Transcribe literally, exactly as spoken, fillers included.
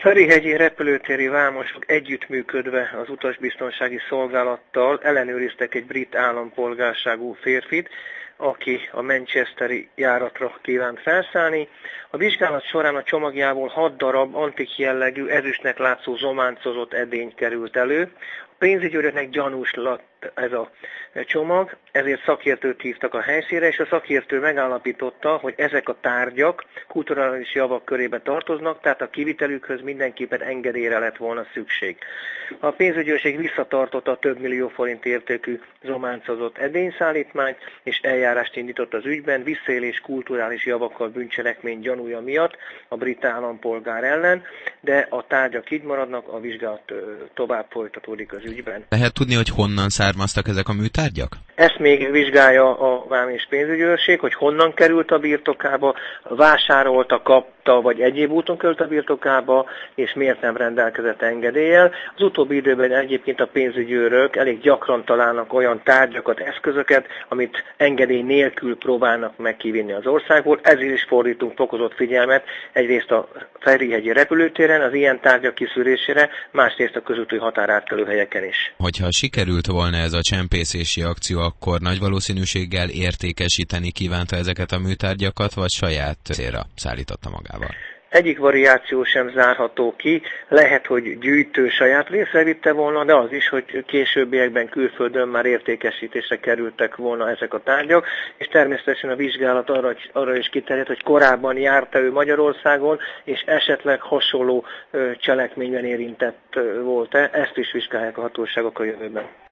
Ferihegyi repülőtéri vámosok együttműködve az utasbiztonsági szolgálattal ellenőriztek egy brit állampolgárságú férfit, aki a manchesteri járatra kívánt felszállni. A vizsgálat során a csomagjából hat darab antik jellegű, ezüstnek látszó zománcozott edény került elő. A pénzügyőröknek gyanús lett ez a csomag, ezért szakértőt hívtak a helyszínre, és a szakértő megállapította, hogy ezek a tárgyak kulturális javak körébe tartoznak, tehát a kivitelükhöz mindenképpen engedélyre lett volna szükség. A pénzügyőrség visszatartotta a több millió forint értékű zománcozott edényszállítmányt, és eljárást indított az ügyben visszaélés kulturális javakkal bűncselekmény gyanúja miatt a brit állampolgár ellen, de a tárgyak így maradnak, a vizsgálat tovább folytatódik az ügyben. Lehet tudni, hogy honnan származtak ezek a műtárgyak? Ezt még vizsgálja a vám és pénzügyőrség, hogy honnan került a birtokába, vásárolta, kapta, vagy egyéb úton került a birtokába, és miért nem rendelkezett engedéllyel. Az utóbbi időben egyébként a pénzügyőrök elég gyakran találnak olyan tárgyakat, eszközöket, amit engedély nélkül próbálnak meg kivinni az országból. Ezért is fordítunk fokozott figyelmet egyrészt a Ferihegyi repülőtéren az ilyen tárgyak kiszűrésére, másrészt a közúti határátkelő helyeken is. Hogyha sikerült volna ez a csempészési akció, akkor nagy valószínűséggel értékesíteni kívánta ezeket a műtárgyakat, vagy saját célra szállította magával? Egyik variáció sem zárható ki, lehet, hogy gyűjtő saját részre vitte volna, de az is, hogy későbbiekben külföldön már értékesítésre kerültek volna ezek a tárgyak, és természetesen a vizsgálat arra, arra is kiterjedt, hogy korábban járta ő Magyarországon, és esetleg hasonló cselekményben érintett volt-e, ezt is vizsgálják a hatóságok a jövőben.